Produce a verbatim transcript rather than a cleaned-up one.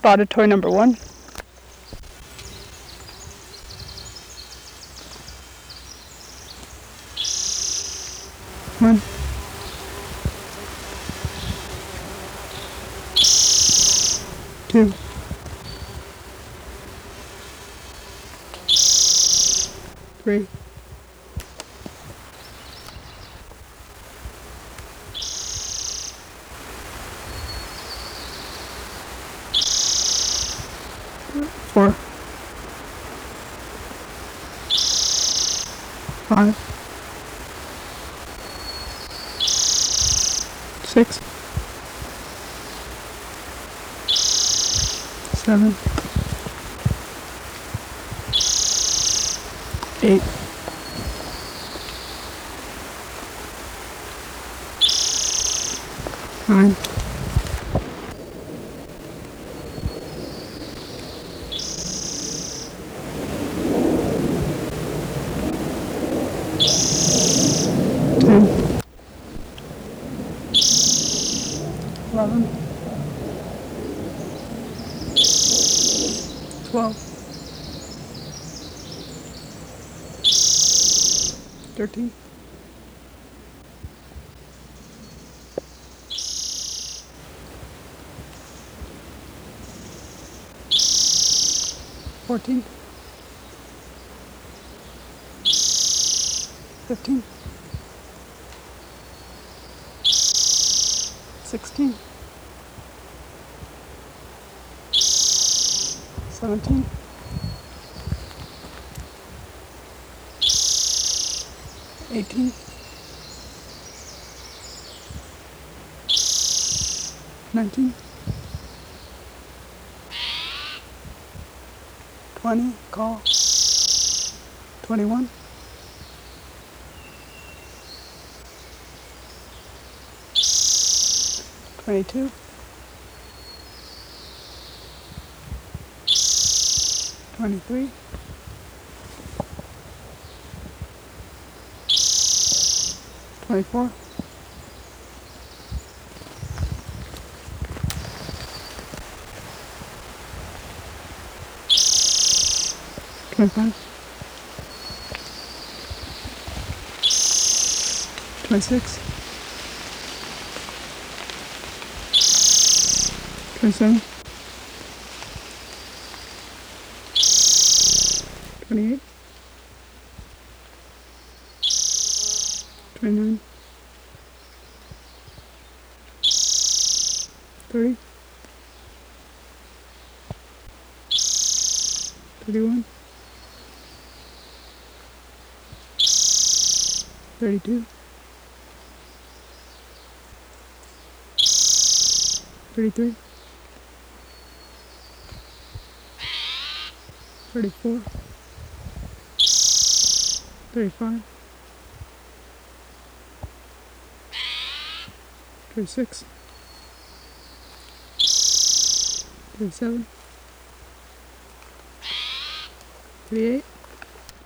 Spotted toy number one. One. Two. Three. Four. Five. Six. Seven. Eight. Nine. Ten. Eleven. Twelve. Thirteen. Fourteen. Fifteen. Sixteen. Seventeen. Eighteen. Nineteen. Twenty. Call. Twenty-one. Twenty-two. Twenty-three. Twenty-four. Twenty-five. Twenty-six. Twenty-seven. Twenty-eight. Twenty-nine. Thirty. Thirty-one. Thirty-two. Thirty-three. Thirty-four. Thirty-five. Thirty-six. Thirty-seven. Thirty-eight.